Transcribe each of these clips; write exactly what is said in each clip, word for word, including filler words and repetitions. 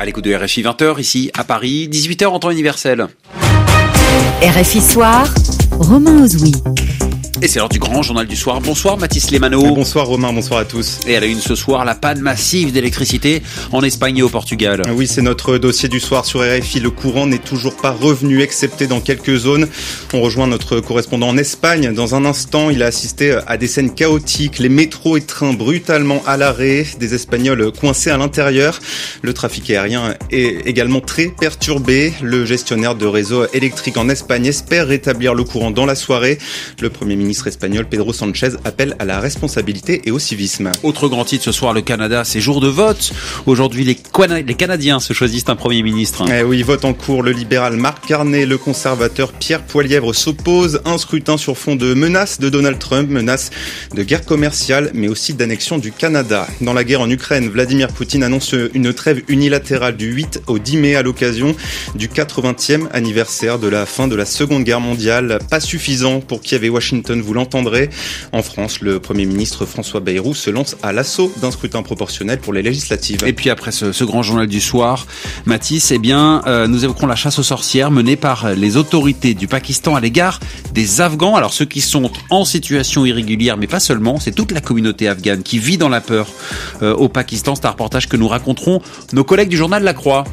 À l'écoute de R F I vingt heures, ici à Paris, dix-huit heures en temps universel. R F I Soir, Romain Ozoui. Et c'est l'heure du grand journal du soir. Bonsoir Mathis Lemano. Bonsoir Romain, bonsoir à tous. Et à la une ce soir, la panne massive d'électricité en Espagne et au Portugal. Oui, c'est notre dossier du soir sur R F I. Le courant n'est toujours pas revenu, excepté dans quelques zones. On rejoint notre correspondant en Espagne. Dans un instant, il a assisté à des scènes chaotiques. Les métros et trains brutalement à l'arrêt. Des Espagnols coincés à l'intérieur. Le trafic aérien est également très perturbé. Le gestionnaire de réseau électrique en Espagne espère rétablir le courant dans la soirée. Le Premier ministre espagnol Pedro Sánchez appelle à la responsabilité et au civisme. Autre grand titre ce soir, le Canada, c'est jour de vote. Aujourd'hui, les, Cana- les Canadiens se choisissent un Premier ministre. Eh oui, vote en cours. Le libéral Marc Carney, le conservateur Pierre Poilievre s'opposent. Un scrutin sur fond de menaces de Donald Trump, menaces de guerre commerciale, mais aussi d'annexion du Canada. Dans la guerre en Ukraine, Vladimir Poutine annonce une trêve unilatérale du huit au dix mai à l'occasion du quatre-vingtième anniversaire de la fin de la Seconde Guerre mondiale. Pas suffisant pour Kiev et Washington, vous l'entendrez. En France, le Premier ministre François Bayrou se lance à l'assaut d'un scrutin proportionnel pour les législatives. Et puis après ce, ce grand journal du soir, Mathis, eh bien, euh, nous évoquerons la chasse aux sorcières menée par les autorités du Pakistan à l'égard des Afghans. Alors ceux qui sont en situation irrégulière, mais pas seulement, c'est toute la communauté afghane qui vit dans la peur euh, au Pakistan. C'est un reportage que nous raconterons nos collègues du journal La Croix.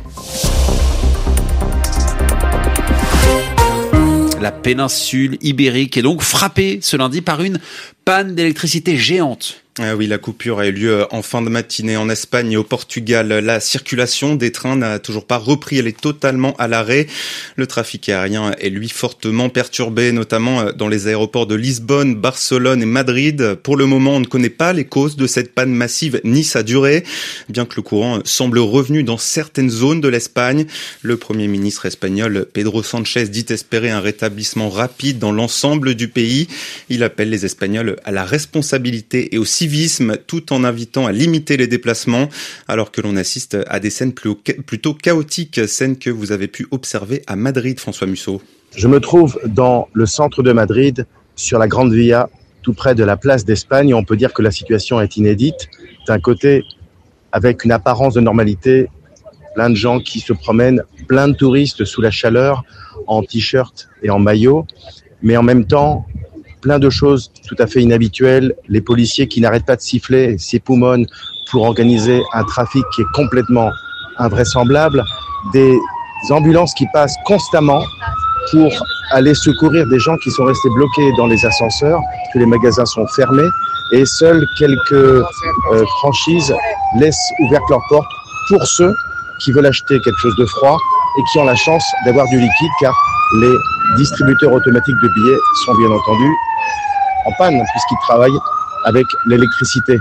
La péninsule ibérique est donc frappée ce lundi par une panne d'électricité géante. Ah oui, la coupure a eu lieu en fin de matinée en Espagne et au Portugal. La circulation des trains n'a toujours pas repris, elle est totalement à l'arrêt. Le trafic aérien est lui fortement perturbé, notamment dans les aéroports de Lisbonne, Barcelone et Madrid. Pour le moment, on ne connaît pas les causes de cette panne massive ni sa durée, bien que le courant semble revenu dans certaines zones de l'Espagne. Le Premier ministre espagnol Pedro Sánchez dit espérer un rétablissement rapide dans l'ensemble du pays. Il appelle les Espagnols à la responsabilité et au civisme, tout en invitant à limiter les déplacements, alors que l'on assiste à des scènes plutôt chaotiques, scènes que vous avez pu observer à Madrid, François Musso. Je me trouve dans le centre de Madrid, sur la Grande Via, tout près de la place d'Espagne. On peut dire que la situation est inédite. D'un côté, avec une apparence de normalité, plein de gens qui se promènent, plein de touristes sous la chaleur, en t-shirt et en maillot, mais en même temps, plein de choses tout à fait inhabituelles, les policiers qui n'arrêtent pas de siffler, s'époumonnent pour organiser un trafic qui est complètement invraisemblable, des ambulances qui passent constamment pour aller secourir des gens qui sont restés bloqués dans les ascenseurs, que les magasins sont fermés et seules quelques euh, franchises laissent ouvertes leurs portes pour ceux qui veulent acheter quelque chose de froid et qui ont la chance d'avoir du liquide, car les distributeurs automatiques de billets sont bien entendu en panne puisqu'ils travaillent avec l'électricité.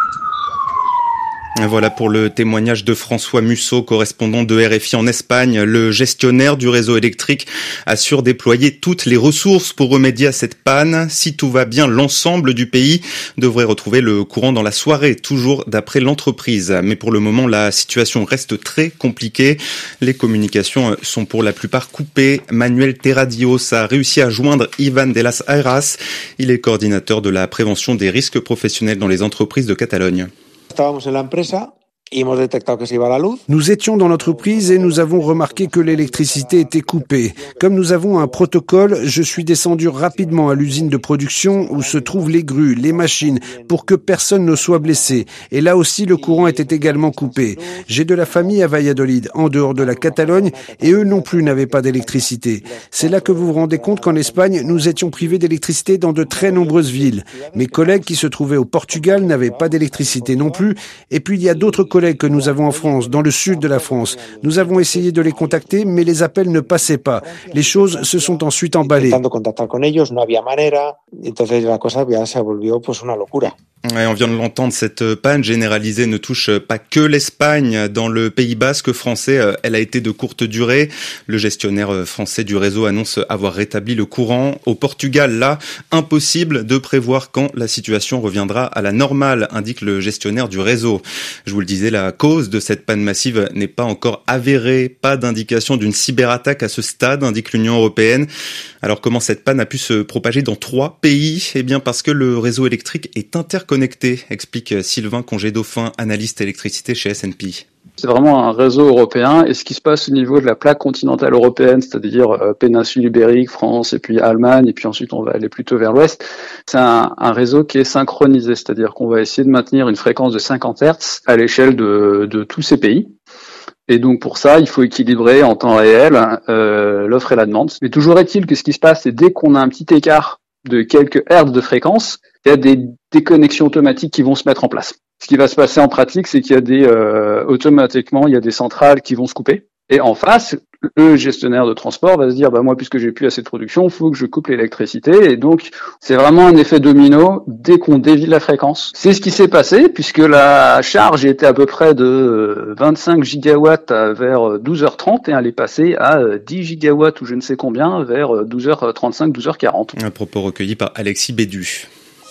Voilà pour le témoignage de François Musso, correspondant de R F I en Espagne. Le gestionnaire du réseau électrique assure déployer toutes les ressources pour remédier à cette panne. Si tout va bien, l'ensemble du pays devrait retrouver le courant dans la soirée, toujours d'après l'entreprise. Mais pour le moment, la situation reste très compliquée. Les communications sont pour la plupart coupées. Manuel Terradios a réussi à joindre Ivan de las Heras. Il est coordinateur de la prévention des risques professionnels dans les entreprises de Catalogne. Nous étions dans l'entreprise et nous avons remarqué que l'électricité était coupée. Comme nous avons un protocole, je suis descendu rapidement à l'usine de production où se trouvent les grues, les machines, pour que personne ne soit blessé. Et là aussi, le courant était également coupé. J'ai de la famille à Valladolid, en dehors de la Catalogne, et eux non plus n'avaient pas d'électricité. C'est là que vous vous rendez compte qu'en Espagne, nous étions privés d'électricité dans de très nombreuses villes. Mes collègues qui se trouvaient au Portugal n'avaient pas d'électricité non plus. Et puis il y a d'autres collègues que nous avons en France, dans le sud de la France. Nous avons essayé de les contacter, mais les appels ne passaient pas. Les choses se sont ensuite emballées. Ouais, on vient de l'entendre, cette panne généralisée ne touche pas que l'Espagne. Dans le Pays Basque français, elle a été de courte durée. Le gestionnaire français du réseau annonce avoir rétabli le courant. Au Portugal, là, impossible de prévoir quand la situation reviendra à la normale, indique le gestionnaire du réseau. Je vous le disais, la cause de cette panne massive n'est pas encore avérée. Pas d'indication d'une cyberattaque à ce stade, indique l'Union européenne. Alors comment cette panne a pu se propager dans trois pays ? Eh bien parce que le réseau électrique est interconnecté, explique Sylvain Congé-Dauphin, analyste électricité chez S and P. C'est vraiment un réseau européen, et ce qui se passe au niveau de la plaque continentale européenne, c'est-à-dire euh, péninsule ibérique, France, et puis Allemagne, et puis ensuite on va aller plutôt vers l'ouest, c'est un, un réseau qui est synchronisé, c'est-à-dire qu'on va essayer de maintenir une fréquence de cinquante hertz à l'échelle de, de tous ces pays. Et donc pour ça, il faut équilibrer en temps réel euh, l'offre et la demande. Mais toujours est-il que ce qui se passe, c'est dès qu'on a un petit écart de quelques hertz de fréquence, il y a des déconnexions automatiques qui vont se mettre en place. Ce qui va se passer en pratique, c'est qu'il y a des euh, automatiquement, il y a des centrales qui vont se couper. Et en face, le gestionnaire de transport va se dire, bah moi, puisque j'ai plus assez de production, il faut que je coupe l'électricité. Et donc, c'est vraiment un effet domino dès qu'on dévie la fréquence. C'est ce qui s'est passé, puisque la charge était à peu près de vingt-cinq gigawatts vers douze heures trente, et elle est passée à dix gigawatts ou je ne sais combien vers douze heures trente-cinq, douze heures quarante. Un propos recueilli par Alexis Bédu.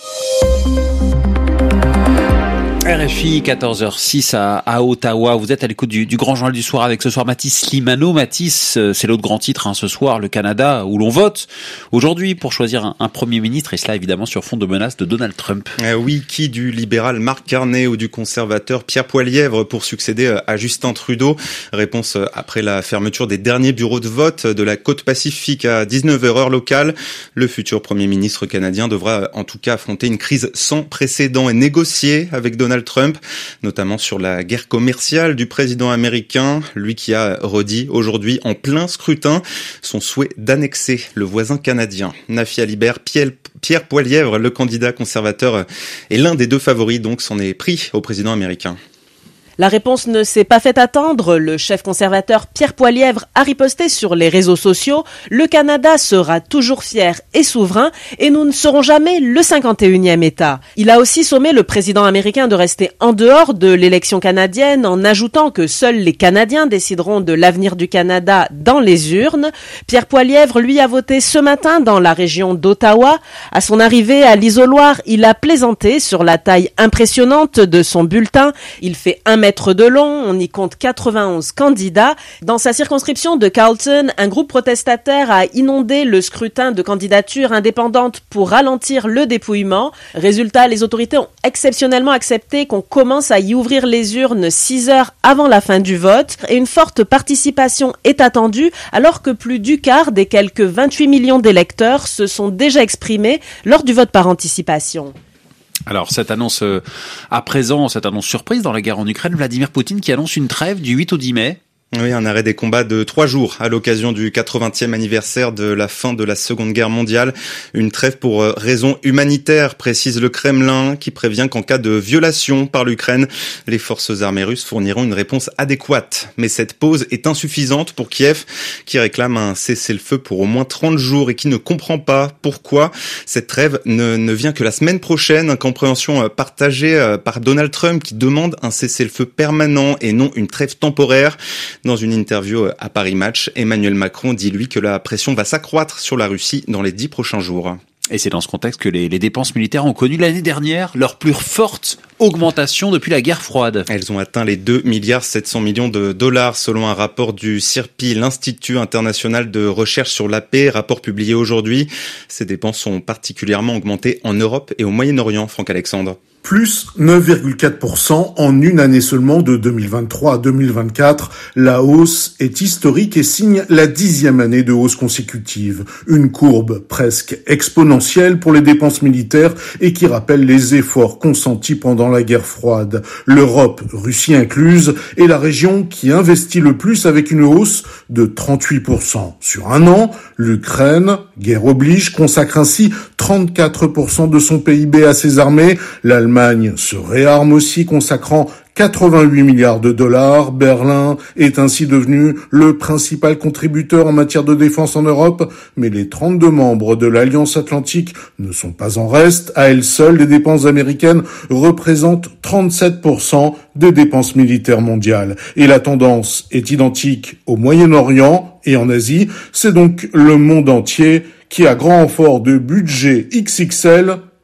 R F I, quatorze heures six à, à Ottawa. Vous êtes à l'écoute du, du Grand Journal du Soir avec ce soir Mathis Slimano. Mathis, c'est l'autre grand titre hein, ce soir, le Canada, où l'on vote aujourd'hui pour choisir un, un Premier ministre, et cela évidemment sur fond de menaces de Donald Trump. Euh, oui, qui du libéral Marc Carney ou du conservateur Pierre Poilievre pour succéder à Justin Trudeau? Réponse après la fermeture des derniers bureaux de vote de la côte pacifique à dix-neuf heures heure locale. Le futur Premier ministre canadien devra en tout cas affronter une crise sans précédent et négocier avec Donald Trump, notamment sur la guerre commerciale du président américain, lui qui a redit aujourd'hui en plein scrutin son souhait d'annexer le voisin canadien. Nafi Alibert, Pierre Poilievre, le candidat conservateur, est l'un des deux favoris, donc s'en est pris au président américain. La réponse ne s'est pas fait attendre. Le chef conservateur Pierre Poilievre a riposté sur les réseaux sociaux. Le Canada sera toujours fier et souverain et nous ne serons jamais le cinquante et unième État. Il a aussi sommé le président américain de rester en dehors de l'élection canadienne en ajoutant que seuls les Canadiens décideront de l'avenir du Canada dans les urnes. Pierre Poilievre, lui, a voté ce matin dans la région d'Ottawa. À son arrivée à l'isoloir, il a plaisanté sur la taille impressionnante de son bulletin. Il fait un mètre de long, on y compte quatre-vingt-onze candidats. Dans sa circonscription de Carleton, un groupe protestataire a inondé le scrutin de candidatures indépendantes pour ralentir le dépouillement. Résultat, les autorités ont exceptionnellement accepté qu'on commence à y ouvrir les urnes six heures avant la fin du vote, et une forte participation est attendue alors que plus du quart des quelques vingt-huit millions d'électeurs se sont déjà exprimés lors du vote par anticipation. Alors, cette annonce euh, à présent, cette annonce surprise dans la guerre en Ukraine, Vladimir Poutine qui annonce une trêve du huit au dix mai. Oui, un arrêt des combats de trois jours à l'occasion du quatre-vingtième anniversaire de la fin de la Seconde Guerre mondiale. Une trêve pour raison humanitaire, précise le Kremlin, qui prévient qu'en cas de violation par l'Ukraine, les forces armées russes fourniront une réponse adéquate. Mais cette pause est insuffisante pour Kiev, qui réclame un cessez-le-feu pour au moins trente jours et qui ne comprend pas pourquoi cette trêve ne, ne vient que la semaine prochaine. Incompréhension partagée par Donald Trump, qui demande un cessez-le-feu permanent et non une trêve temporaire. Dans une interview à Paris Match, Emmanuel Macron dit lui que la pression va s'accroître sur la Russie dans les dix prochains jours. Et c'est dans ce contexte que les, les dépenses militaires ont connu l'année dernière leur plus forte augmentation depuis la guerre froide. Elles ont atteint les deux milliards sept cents millions de dollars selon un rapport du C I R P I, l'Institut international de recherche sur la paix, rapport publié aujourd'hui. Ces dépenses sont particulièrement augmentées en Europe et au Moyen-Orient, Franck Alexandre. Plus neuf virgule quatre pour cent en une année seulement de deux mille vingt-trois à deux mille vingt-quatre. La hausse est historique et signe la dixième année de hausse consécutive. Une courbe presque exponentielle pour les dépenses militaires et qui rappelle les efforts consentis pendant la guerre froide. L'Europe, Russie incluse, est la région qui investit le plus avec une hausse de trente-huit pour cent. Sur un an, l'Ukraine, guerre oblige, consacre ainsi trente-quatre pour cent de son P I B à ses armées. L'Allemagne L'Allemagne se réarme aussi, consacrant quatre-vingt-huit milliards de dollars. Berlin est ainsi devenu le principal contributeur en matière de défense en Europe, mais les trente-deux membres de l'Alliance Atlantique ne sont pas en reste. À elles seules, les dépenses américaines représentent trente-sept pour cent des dépenses militaires mondiales. Et la tendance est identique au Moyen-Orient et en Asie. C'est donc le monde entier qui, à grand renfort de budget X X L,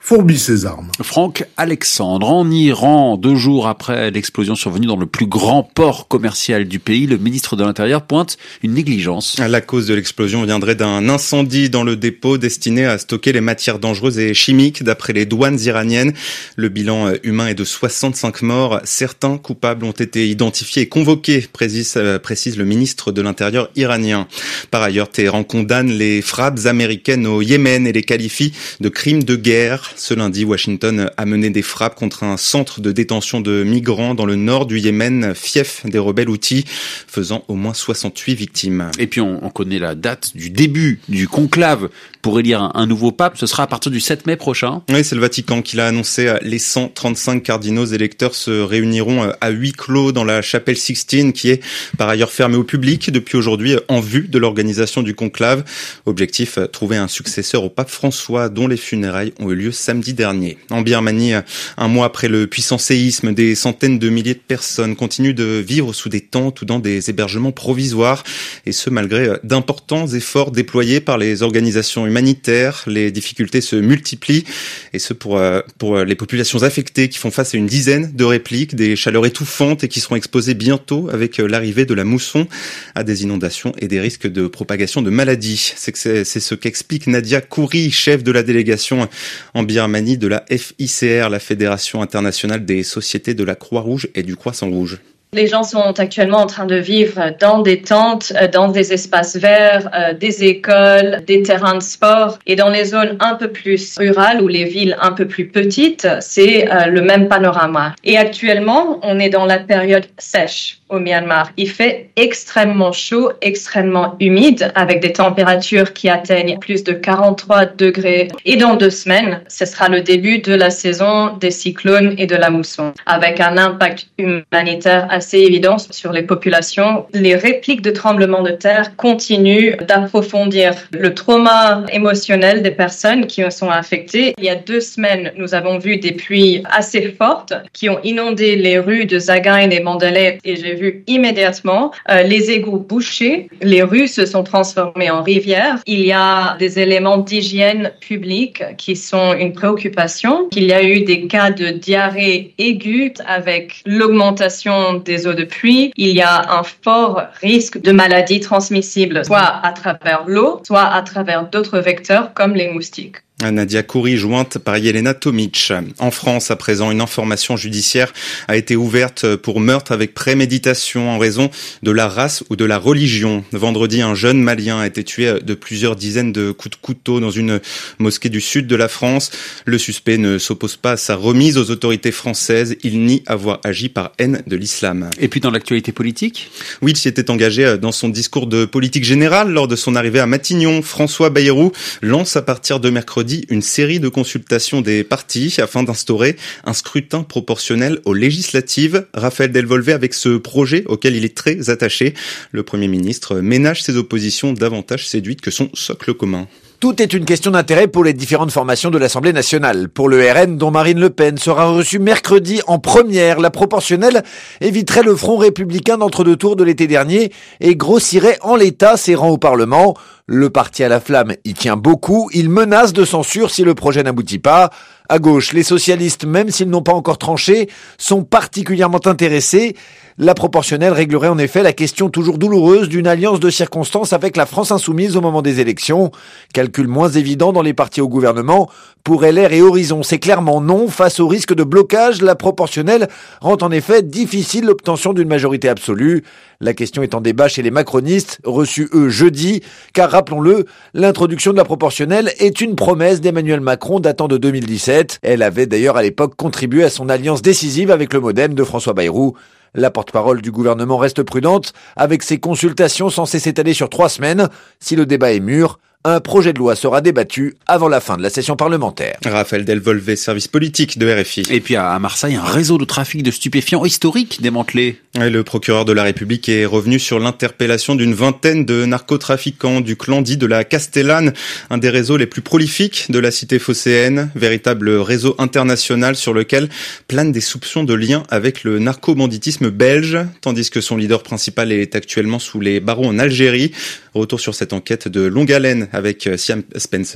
fourbit ses armes. Franck Alexandre, en Iran, deux jours après l'explosion survenue dans le plus grand port commercial du pays, le ministre de l'Intérieur pointe une négligence. La cause de l'explosion viendrait d'un incendie dans le dépôt destiné à stocker les matières dangereuses et chimiques, d'après les douanes iraniennes. Le bilan humain est de soixante-cinq morts. Certains coupables ont été identifiés et convoqués, précise, précise le ministre de l'Intérieur iranien. Par ailleurs, Téhéran condamne les frappes américaines au Yémen et les qualifie de crimes de guerre. Ce lundi, Washington a mené des frappes contre un centre de détention de migrants dans le nord du Yémen, fief des rebelles houthis, faisant au moins soixante-huit victimes. Et puis on, on connaît la date du début du conclave pour élire un, un nouveau pape. Ce sera à partir du sept mai prochain. Oui, c'est le Vatican qui l'a annoncé. Les cent trente-cinq cardinaux électeurs se réuniront à huis clos dans la chapelle Sixtine, qui est par ailleurs fermée au public depuis aujourd'hui en vue de l'organisation du conclave. Objectif, trouver un successeur au pape François, dont les funérailles ont eu lieu samedi dernier. En Birmanie, un mois après le puissant séisme, des centaines de milliers de personnes continuent de vivre sous des tentes ou dans des hébergements provisoires, et ce malgré d'importants efforts déployés par les organisations humanitaires. Les difficultés se multiplient, et ce pour pour les populations affectées qui font face à une dizaine de répliques, des chaleurs étouffantes et qui seront exposées bientôt avec l'arrivée de la mousson à des inondations et des risques de propagation de maladies. C'est que c'est, c'est ce qu'explique Nadia Kouri, chef de la délégation en Birmanie de la F I C R, la Fédération internationale des sociétés de la Croix-Rouge et du Croissant-Rouge. Les gens sont actuellement en train de vivre dans des tentes, dans des espaces verts, des écoles, des terrains de sport. Et dans les zones un peu plus rurales ou les villes un peu plus petites, c'est le même panorama. Et actuellement, on est dans la période sèche au Myanmar. Il fait extrêmement chaud, extrêmement humide, avec des températures qui atteignent plus de quarante-trois degrés. Et dans deux semaines, ce sera le début de la saison des cyclones et de la mousson, avec un impact humanitaire assez évident sur les populations. Les répliques de tremblements de terre continuent d'approfondir le trauma émotionnel des personnes qui sont affectées. Il y a deux semaines, nous avons vu des pluies assez fortes qui ont inondé les rues de Sagaing et Mandalay, et j'ai vu immédiatement euh, les égouts bouchés. Les rues se sont transformées en rivières. Il y a des éléments d'hygiène publique qui sont une préoccupation. Il y a eu des cas de diarrhée aiguë avec l'augmentation des eaux de pluie. Il y a un fort risque de maladies transmissibles, soit à travers l'eau, soit à travers d'autres vecteurs comme les moustiques. Nadia Kouri, jointe par Yelena Tomic. En France, à présent, une information judiciaire a été ouverte pour meurtre avec préméditation en raison de la race ou de la religion. Vendredi, un jeune Malien a été tué de plusieurs dizaines de coups de couteau dans une mosquée du sud de la France. Le suspect ne s'oppose pas à sa remise aux autorités françaises. Il nie avoir agi par haine de l'islam. Et puis dans l'actualité politique ? Oui, il s'y était engagé dans son discours de politique générale lors de son arrivée à Matignon. François Bayrou lance à partir de mercredi une série de consultations des partis afin d'instaurer un scrutin proportionnel aux législatives. Raphaël Delvolvé avec ce projet auquel il est très attaché. Le Premier ministre ménage ses oppositions davantage séduites que son socle commun. Tout est une question d'intérêt pour les différentes formations de l'Assemblée nationale. Pour le R N, dont Marine Le Pen sera reçue mercredi en première, la proportionnelle éviterait le front républicain d'entre-deux tours de l'été dernier et grossirait en l'état ses rangs au Parlement. Le parti à la flamme y tient beaucoup. Il menace de censure si le projet n'aboutit pas. À gauche, les socialistes, même s'ils n'ont pas encore tranché, sont particulièrement intéressés. La proportionnelle réglerait en effet la question toujours douloureuse d'une alliance de circonstances avec la France insoumise au moment des élections. Calcul moins évident dans les partis au gouvernement. Pour L R et Horizon, c'est clairement non. Face au risque de blocage, la proportionnelle rend en effet difficile l'obtention d'une majorité absolue. La question est en débat chez les macronistes, reçus eux jeudi, car rappelons-le, l'introduction de la proportionnelle est une promesse d'Emmanuel Macron datant de deux mille dix-sept. Elle avait d'ailleurs à l'époque contribué à son alliance décisive avec le MoDem de François Bayrou. La porte-parole du gouvernement reste prudente, avec ses consultations censées s'étaler sur trois semaines. Si le débat est mûr, un projet de loi sera débattu avant la fin de la session parlementaire. Raphaël Delvolvé, service politique de R F I. Et puis à Marseille, un réseau de trafic de stupéfiants historique démantelé. Et le procureur de la République est revenu sur l'interpellation d'une vingtaine de narcotrafiquants du clan dit de la Castellane, un des réseaux les plus prolifiques de la cité phocéenne, véritable réseau international sur lequel planent des soupçons de lien avec le narcobanditisme belge, tandis que son leader principal est actuellement sous les barreaux en Algérie. Retour sur cette enquête de longue haleine avec Siam Spencer.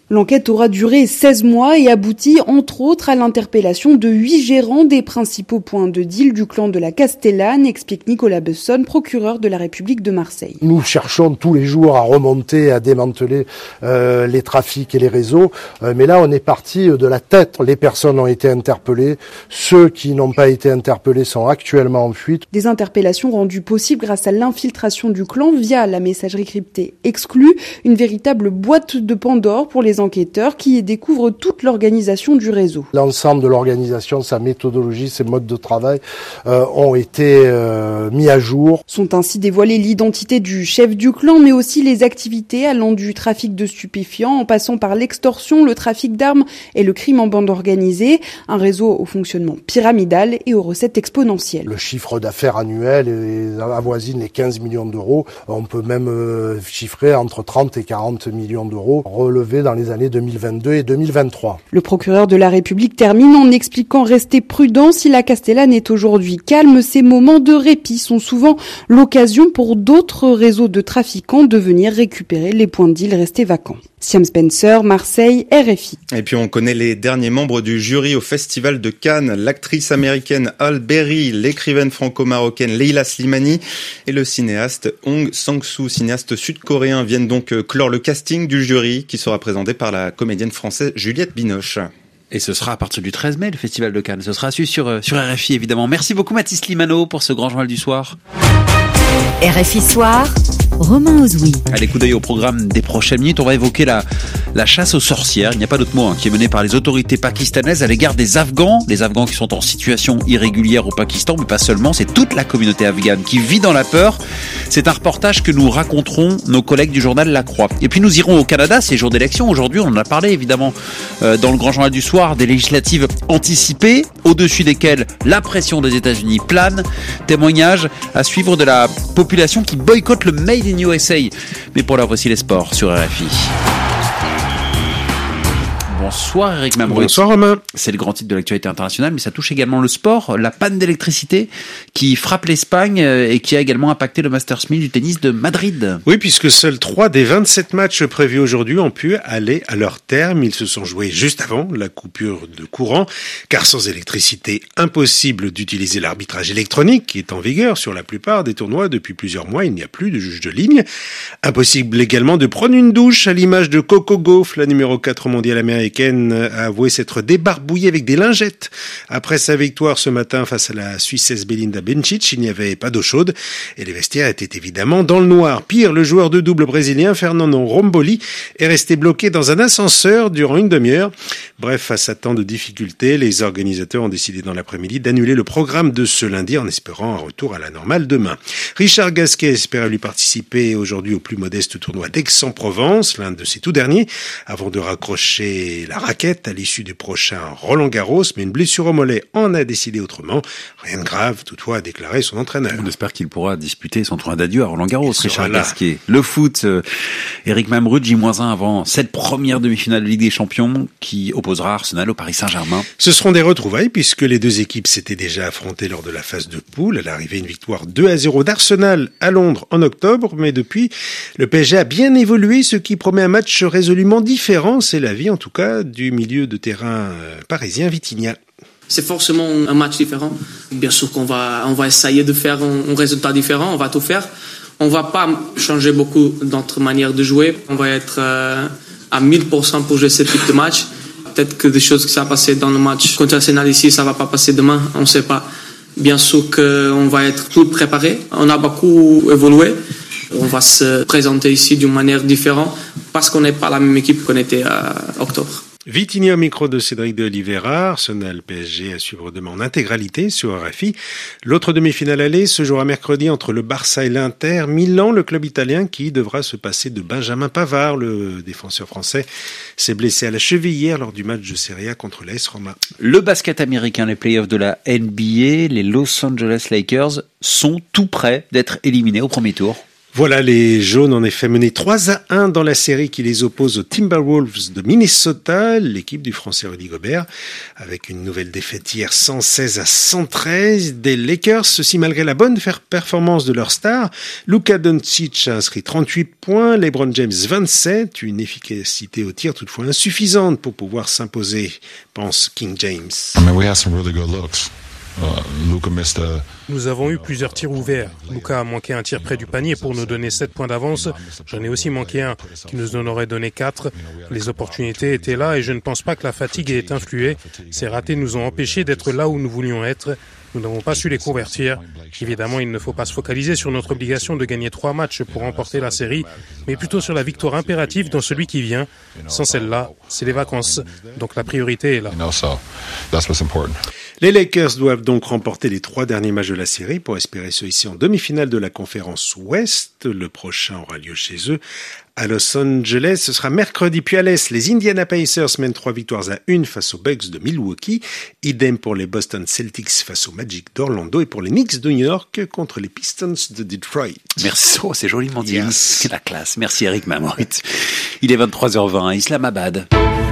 L'enquête aura duré seize mois et aboutit entre autres à l'interpellation de huit gérants des principaux points de deal du clan de la Castellane, explique Nicolas Besson, procureur de la République de Marseille. Nous cherchons tous les jours à remonter, à démanteler euh, les trafics et les réseaux, euh, mais là on est parti de la tête. Les personnes ont été interpellées, ceux qui n'ont pas été interpellés sont actuellement en fuite. Des interpellations rendues possibles grâce à l'infiltration du clan via la messagerie cryptée exclue, une véritable boîte de Pandore pour les enquêteurs qui y découvrent toute l'organisation du réseau. L'ensemble de l'organisation, sa méthodologie, ses modes de travail euh, ont été euh, mis à jour. Sont ainsi dévoilées l'identité du chef du clan, mais aussi les activités allant du trafic de stupéfiants en passant par l'extorsion, le trafic d'armes et le crime en bande organisée. Un réseau au fonctionnement pyramidal et aux recettes exponentielles. Le chiffre d'affaires annuel est, avoisine les quinze millions d'euros. On peut même euh, chiffrer entre trente et quarante millions d'euros relevés dans les années deux mille vingt-deux et deux mille vingt-trois. Le procureur de la République termine en expliquant rester prudent. Si la Castellane est aujourd'hui calme, ces moments de répit sont souvent l'occasion pour d'autres réseaux de trafiquants de venir récupérer les points de deal restés vacants. Siam Spencer, Marseille, R F I. Et puis on connaît les derniers membres du jury au Festival de Cannes, l'actrice américaine Halle Berry, l'écrivaine franco-marocaine Leila Slimani et le cinéaste Hong Sang-soo, cinéaste sud-coréen, viennent donc clore le casting du jury qui sera présenté par la comédienne française Juliette Binoche. Et ce sera à partir du treize mai, le Festival de Cannes. Ce sera su sur, sur R F I, évidemment. Merci beaucoup, Mathis Limano, pour ce grand journal du soir. R F I Soir, Romain Ozoui. Allez, coup d'œil au programme des prochaines minutes. On va évoquer la, la chasse aux sorcières, il n'y a pas d'autre mot, hein, qui est menée par les autorités pakistanaises à l'égard des Afghans. Les Afghans qui sont en situation irrégulière au Pakistan, mais pas seulement, c'est toute la communauté afghane qui vit dans la peur. C'est un reportage que nous raconteront nos collègues du journal La Croix. Et puis nous irons au Canada, c'est jour d'élection. Aujourd'hui, on en a parlé évidemment euh, dans le grand journal du soir, des législatives anticipées, au-dessus desquelles la pression des États-Unis plane. Témoignage à suivre de la population qui boycotte le Made in U S A. Mais pour l'heure, voici les sports sur R F I. Bonsoir Eric Mamrou. Bonsoir Romain. C'est le grand titre de l'actualité internationale, mais ça touche également le sport. La panne d'électricité qui frappe l'Espagne et qui a également impacté le Masters mille du tennis de Madrid. Oui, puisque seuls trois des vingt-sept matchs prévus aujourd'hui ont pu aller à leur terme. Ils se sont joués juste avant la coupure de courant, car sans électricité, impossible d'utiliser l'arbitrage électronique qui est en vigueur sur la plupart des tournois depuis plusieurs mois. Il n'y a plus de juge de ligne. Impossible également de prendre une douche à l'image de Coco Gauff, la numéro quatre mondiale américaine, a avoué s'être débarbouillée avec des lingettes. Après sa victoire ce matin face à la Suissesse Belinda Bencic, il n'y avait pas d'eau chaude et les vestiaires étaient évidemment dans le noir. Pire, le joueur de double brésilien Fernando Romboli est resté bloqué dans un ascenseur durant une demi-heure. Bref, face à tant de difficultés, les organisateurs ont décidé dans l'après-midi d'annuler le programme de ce lundi en espérant un retour à la normale demain. Richard Gasquet espérait lui participer aujourd'hui au plus modeste tournoi d'Aix-en-Provence, l'un de ses tout derniers, avant de raccrocher la raquette à l'issue du prochain Roland Garros, mais une blessure au mollet en a décidé autrement. Rien de grave, toutefois, a déclaré son entraîneur. On espère qu'il pourra disputer son tournoi d'adieu à Roland Garros, Richard Gasquet. Le foot, euh, Eric Mamrou, J moins un avant cette première demi-finale de Ligue des Champions qui opposera Arsenal au Paris Saint-Germain. Ce seront des retrouvailles puisque les deux équipes s'étaient déjà affrontées lors de la phase de poule. À l'arrivée, une victoire deux à zéro d'Arsenal à Londres en octobre, mais depuis, le P S G a bien évolué, ce qui promet un match résolument différent. C'est l'avis, en tout cas, du milieu de terrain parisien Vitinha. C'est forcément un match différent. Bien sûr qu'on va, on va essayer de faire un, un résultat différent, on va tout faire. On va pas changer beaucoup notre manière de jouer. On va être euh, à mille pour cent pour jouer ce type de match. Peut-être que des choses qui sont passées dans le match contre Arsenal ici, ça va pas passer demain, on ne sait pas. Bien sûr qu'on va être tout préparé. On a beaucoup évolué. On va se présenter ici d'une manière différente parce qu'on n'est pas la même équipe qu'on était à octobre. Vitinha au micro de Cédric de Oliveira. Arsenal P S G à suivre demain en intégralité sur R F I. L'autre demi-finale aller se jouera mercredi entre le Barça et l'Inter. Milan, le club italien qui devra se passer de Benjamin Pavard, le défenseur français, s'est blessé à la cheville hier lors du match de Serie A contre l'A S Roma. Le basket américain, les playoffs de la N B A, les Los Angeles Lakers sont tout près d'être éliminés au premier tour. Voilà, les jaunes en effet menés trois à un dans la série qui les oppose aux Timberwolves de Minnesota, l'équipe du Français Rudy Gobert, avec une nouvelle défaite hier cent seize à cent treize des Lakers, ceci malgré la bonne performance de leur star. Luka Doncic a inscrit trente-huit points, LeBron James vingt-sept, une efficacité au tir toutefois insuffisante pour pouvoir s'imposer, pense King James. I mean, we had some really good looks. Uh, Luka missed a... Nous avons eu plusieurs tirs ouverts. Luka a manqué un tir près du panier pour nous donner sept points d'avance. J'en ai aussi manqué un qui nous en aurait donné quatre. Les opportunités étaient là et je ne pense pas que la fatigue ait influé. Ces ratés nous ont empêchés d'être là où nous voulions être. Nous n'avons pas su les convertir. Évidemment, il ne faut pas se focaliser sur notre obligation de gagner trois matchs pour remporter la série, mais plutôt sur la victoire impérative dans celui qui vient. Sans celle-là, c'est les vacances. Donc la priorité est là. Les Lakers doivent donc remporter les trois derniers matchs de la série pour espérer se hisser en demi-finale de la conférence Ouest. Le prochain aura lieu chez eux à Los Angeles. Ce sera mercredi. Puis à l'Est, les Indiana Pacers mènent trois victoires à une face aux Bucks de Milwaukee. Idem pour les Boston Celtics face aux Magic d'Orlando et pour les Knicks de New York contre les Pistons de Detroit. Merci, oh, c'est joliment dit. Yes. C'est la classe. Merci Eric Mamorit. Il est vingt-trois heures vingt à Islamabad.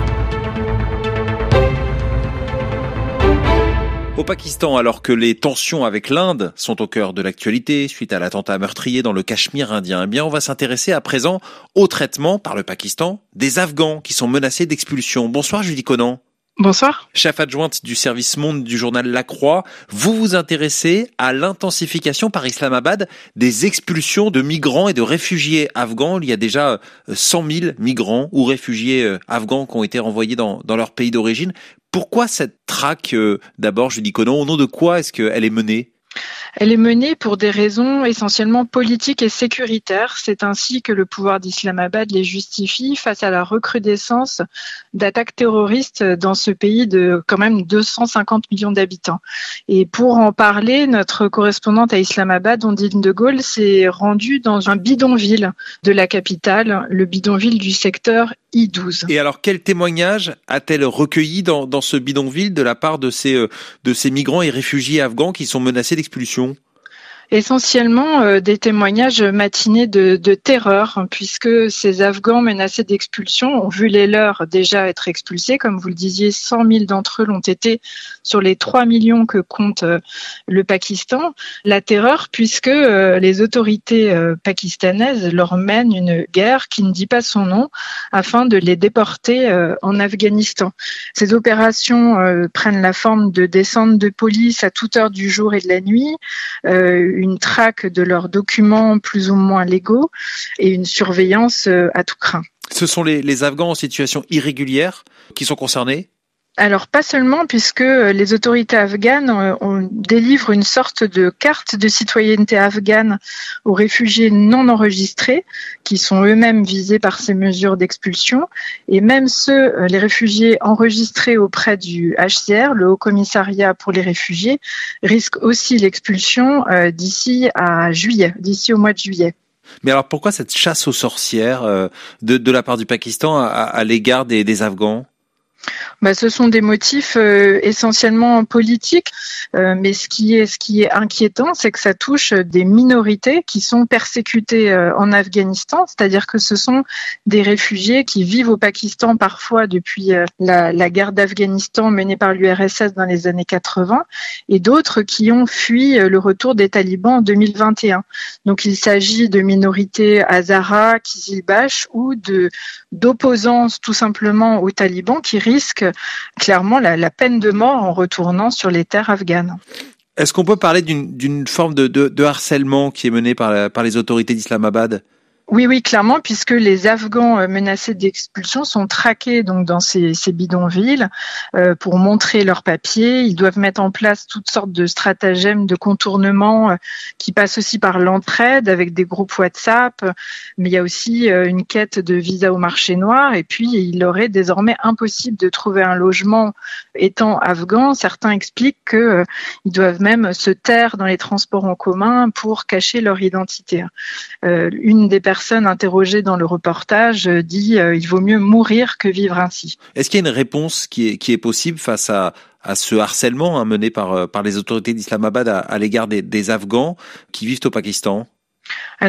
Au Pakistan, alors que les tensions avec l'Inde sont au cœur de l'actualité suite à l'attentat meurtrier dans le Cachemire indien, eh bien on va s'intéresser à présent au traitement par le Pakistan des Afghans qui sont menacés d'expulsion. Bonsoir Julie Conan. Bonsoir. Chef adjointe du service Monde du journal La Croix, vous vous intéressez à l'intensification par Islamabad des expulsions de migrants et de réfugiés afghans. Il y a déjà cent mille migrants ou réfugiés afghans qui ont été renvoyés dans, dans leur pays d'origine. Pourquoi cette traque, euh, d'abord, Julie Conan, au nom de quoi est-ce qu'elle est menée ? Elle est menée pour des raisons essentiellement politiques et sécuritaires. C'est ainsi que le pouvoir d'Islamabad les justifie face à la recrudescence d'attaques terroristes dans ce pays de quand même deux cent cinquante millions d'habitants. Et pour en parler, notre correspondante à Islamabad, Ondine de Gaulle, s'est rendue dans un bidonville de la capitale, le bidonville du secteur I douze. Et alors, quel témoignage a-t-elle recueilli dans, dans ce bidonville de la part de ces, euh, de ces migrants et réfugiés afghans qui sont menacés d'expulsion ? Essentiellement euh, des témoignages matinés de, de terreur, puisque ces Afghans menacés d'expulsion ont vu les leurs déjà être expulsés. Comme vous le disiez, cent mille d'entre eux l'ont été sur les trois millions que compte euh, le Pakistan. La terreur, puisque euh, les autorités euh, pakistanaises leur mènent une guerre qui ne dit pas son nom, afin de les déporter euh, en Afghanistan. Ces opérations euh, prennent la forme de descentes de police à toute heure du jour et de la nuit, euh, une traque de leurs documents plus ou moins légaux et une surveillance à tout crin. Ce sont les, les Afghans en situation irrégulière qui sont concernés ? Alors pas seulement, puisque les autorités afghanes on, on délivre une sorte de carte de citoyenneté afghane aux réfugiés non enregistrés qui sont eux-mêmes visés par ces mesures d'expulsion, et même ceux, les réfugiés enregistrés auprès du H C R, le Haut Commissariat pour les réfugiés, risquent aussi l'expulsion euh, d'ici à juillet, d'ici au mois de juillet. Mais alors pourquoi cette chasse aux sorcières euh, de, de la part du Pakistan à, à l'égard des, des Afghans ? Bah, ce sont des motifs euh, essentiellement politiques, euh, mais ce qui est ce qui est inquiétant, c'est que ça touche des minorités qui sont persécutées euh, en Afghanistan, c'est-à-dire que ce sont des réfugiés qui vivent au Pakistan parfois depuis euh, la, la guerre d'Afghanistan menée par l'U R S S dans les années quatre-vingts, et d'autres qui ont fui euh, le retour des talibans en deux mille vingt et un. Donc il s'agit de minorités Hazara, Kizilbash ou de d'opposants tout simplement aux talibans qui risquent clairement la, la peine de mort en retournant sur les terres afghanes. Est-ce qu'on peut parler d'une, d'une forme de, de, de harcèlement qui est menée par, la, par les autorités d'Islamabad ? Oui, oui, clairement, puisque les Afghans menacés d'expulsion sont traqués donc dans ces, ces bidonvilles euh, pour montrer leurs papiers. Ils doivent mettre en place toutes sortes de stratagèmes de contournement euh, qui passent aussi par l'entraide avec des groupes WhatsApp. Mais il y a aussi euh, une quête de visa au marché noir. Et puis, il leur est désormais impossible de trouver un logement étant afghan. Certains expliquent que euh, ils doivent même se taire dans les transports en commun pour cacher leur identité. Euh, une des personnes Personne interrogée dans le reportage dit euh, il vaut mieux mourir que vivre ainsi. Est-ce qu'il y a une réponse qui est, qui est possible face à, à ce harcèlement hein, mené par, par les autorités d'Islamabad à, à l'égard des, des Afghans qui vivent au Pakistan ? Alors,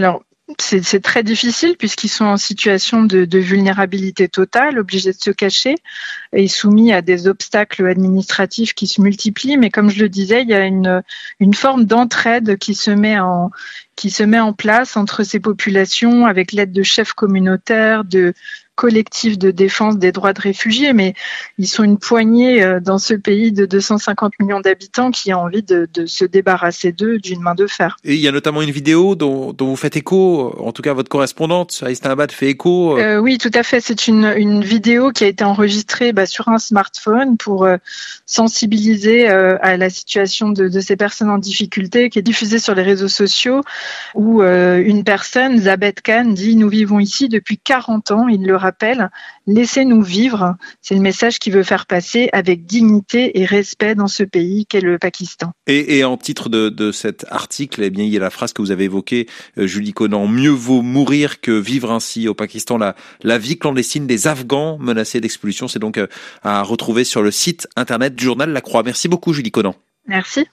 C'est, c'est très difficile puisqu'ils sont en situation de, de vulnérabilité totale, obligés de se cacher et soumis à des obstacles administratifs qui se multiplient. Mais comme je le disais, il y a une, une forme d'entraide qui se met en, qui se met en place entre ces populations avec l'aide de chefs communautaires, de collectifs de défense des droits de réfugiés, mais ils sont une poignée dans ce pays de deux cent cinquante millions d'habitants qui a envie de, de se débarrasser d'eux d'une main de fer. Et il y a notamment une vidéo dont, dont vous faites écho, en tout cas votre correspondante à Islamabad fait écho. Euh, oui, tout à fait. C'est une, une vidéo qui a été enregistrée bah, sur un smartphone pour euh, sensibiliser euh, à la situation de, de ces personnes en difficulté, qui est diffusée sur les réseaux sociaux, où euh, une personne, Zabed Khan, dit « Nous vivons ici depuis quarante ans », il le rappelle, « Laissez-nous vivre ». C'est le message qu'il veut faire passer avec dignité et respect dans ce pays qu'est le Pakistan. Et, et en titre de, de cet article, eh bien, il y a la phrase que vous avez évoquée, euh, Julie Conan, « Mieux vaut mourir que vivre ainsi » au Pakistan, la, la vie clandestine des Afghans menacés d'expulsion. C'est donc euh, à retrouver sur le site internet du journal La Croix. Merci beaucoup, Julie Conan. Merci.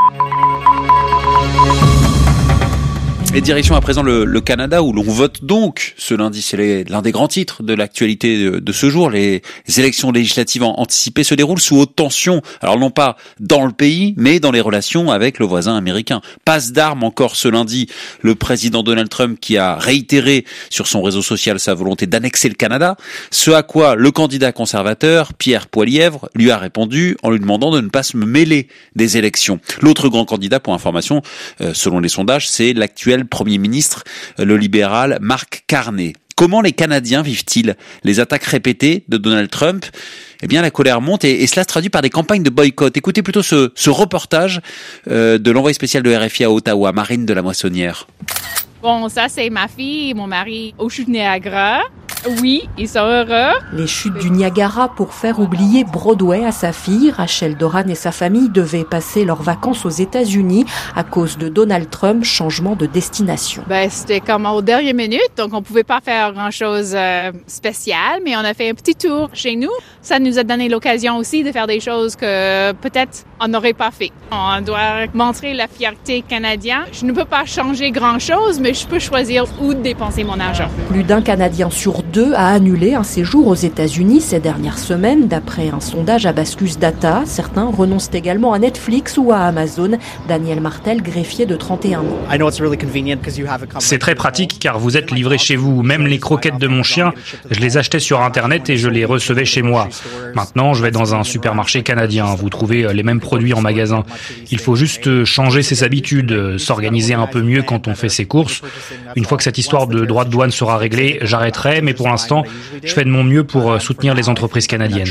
Et direction à présent le, le Canada où l'on vote donc ce lundi. C'est les, l'un des grands titres de l'actualité de, de ce jour. Les élections législatives anticipées se déroulent sous haute tension. Alors non pas dans le pays, mais dans les relations avec le voisin américain. Passe d'armes encore ce lundi. Le président Donald Trump qui a réitéré sur son réseau social sa volonté d'annexer le Canada. Ce à quoi le candidat conservateur, Pierre Poilievre, lui a répondu en lui demandant de ne pas se mêler des élections. L'autre grand candidat, pour information, euh, selon les sondages, c'est l'actuel Premier ministre, le libéral Mark Carney. Comment les Canadiens vivent-ils les attaques répétées de Donald Trump ? Eh bien, la colère monte et, et cela se traduit par des campagnes de boycott. Écoutez plutôt ce, ce reportage euh, de l'envoyé spécial de R F I à Ottawa, Marine de la Moissonnière. Bon, ça, c'est ma fille et mon mari aux chutes Niagara. Oui, ils sont heureux. Les chutes du Niagara pour faire oublier Broadway à sa fille. Rachel Doran et sa famille devaient passer leurs vacances aux États-Unis à cause de Donald Trump, changement de destination. Ben, c'était comme aux dernières minutes, donc on pouvait pas faire grand-chose euh, spécial, mais on a fait un petit tour chez nous. Ça nous a donné l'occasion aussi de faire des choses que peut-être on n'aurait pas fait. On doit montrer la fierté canadienne. Je ne peux pas changer grand-chose, mais je peux choisir où dépenser mon argent. Plus d'un Canadien sur deux a annulé un séjour aux États-Unis ces dernières semaines, d'après un sondage à Bascus Data. Certains renoncent également à Netflix ou à Amazon. Daniel Martel, greffier de trente et un ans. C'est très pratique car vous êtes livré chez vous. Même les croquettes de mon chien, je les achetais sur Internet et je les recevais chez moi. Maintenant, je vais dans un supermarché canadien. Vous trouvez les mêmes produits en magasin. Il faut juste changer ses habitudes, s'organiser un peu mieux quand on fait ses courses. Une fois que cette histoire de droits de douane sera réglée, j'arrêterai, mais pour l'instant, je fais de mon mieux pour soutenir les entreprises canadiennes.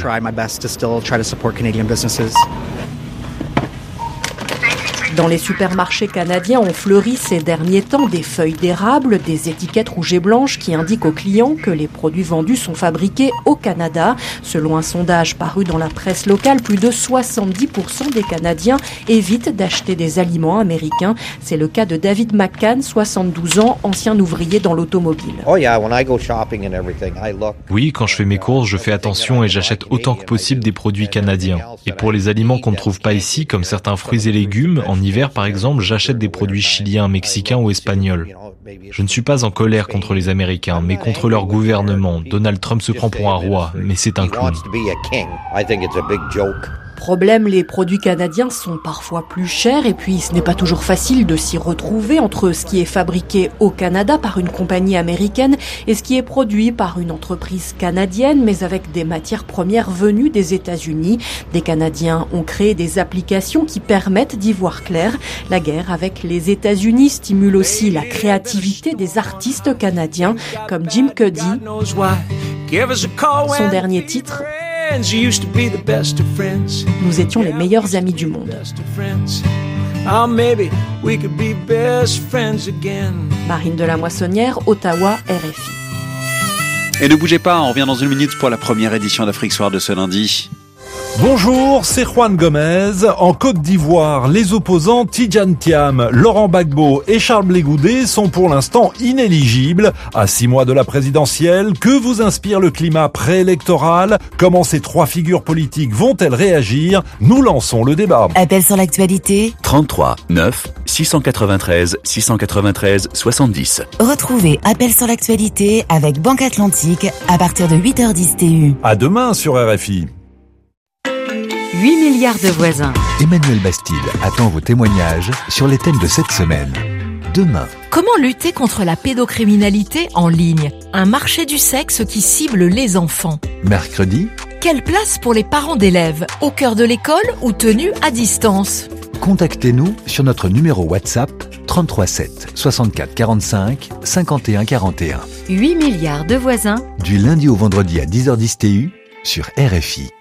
Dans les supermarchés canadiens ont fleuri ces derniers temps des feuilles d'érable, des étiquettes rouges et blanches qui indiquent aux clients que les produits vendus sont fabriqués au Canada. Selon un sondage paru dans la presse locale, plus de soixante-dix pour cent des Canadiens évitent d'acheter des aliments américains. C'est le cas de David McCann, soixante-douze ans, ancien ouvrier dans l'automobile. Oui, quand je fais mes courses, je fais attention et j'achète autant que possible des produits canadiens. Et pour les aliments qu'on ne trouve pas ici, comme certains fruits et légumes, en hiver, par exemple, j'achète des produits chiliens, mexicains ou espagnols. Je ne suis pas en colère contre les Américains, mais contre leur gouvernement. Donald Trump se prend pour un roi, mais c'est un clown. Problème, les produits canadiens sont parfois plus chers et puis ce n'est pas toujours facile de s'y retrouver entre ce qui est fabriqué au Canada par une compagnie américaine et ce qui est produit par une entreprise canadienne, mais avec des matières premières venues des États-Unis. Des Canadiens ont créé des applications qui permettent d'y voir clair. La guerre avec les États-Unis stimule aussi la créativité des artistes canadiens comme Jim Cuddy. Son dernier titre, nous étions les meilleurs amis du monde. Marine de la Moissonnière, Ottawa, R F I. Et ne bougez pas, on revient dans une minute pour la première édition d'Afrique Soir de ce lundi. Bonjour, c'est Juan Gomez. En Côte d'Ivoire, les opposants Tidjane Thiam, Laurent Gbagbo et Charles Blé Goudé sont pour l'instant inéligibles. À six mois de la présidentielle, que vous inspire le climat préélectoral? Comment ces trois figures politiques vont-elles réagir? Nous lançons le débat. Appel sur l'actualité. trente-trois neuf six cent quatre-vingt-treize six cent quatre-vingt-treize soixante-dix. Retrouvez Appel sur l'actualité avec Banque Atlantique à partir de huit heures dix T U. À demain sur R F I. huit milliards de voisins. Emmanuel Bastide attend vos témoignages sur les thèmes de cette semaine. Demain. Comment lutter contre la pédocriminalité en ligne? Un marché du sexe qui cible les enfants. Mercredi. Quelle place pour les parents d'élèves? Au cœur de l'école ou tenus à distance? Contactez-nous sur notre numéro WhatsApp trente-trois sept soixante-quatre quarante-cinq cinquante et un quarante et un. huit milliards de voisins. Du lundi au vendredi à dix heures dix T U sur R F I.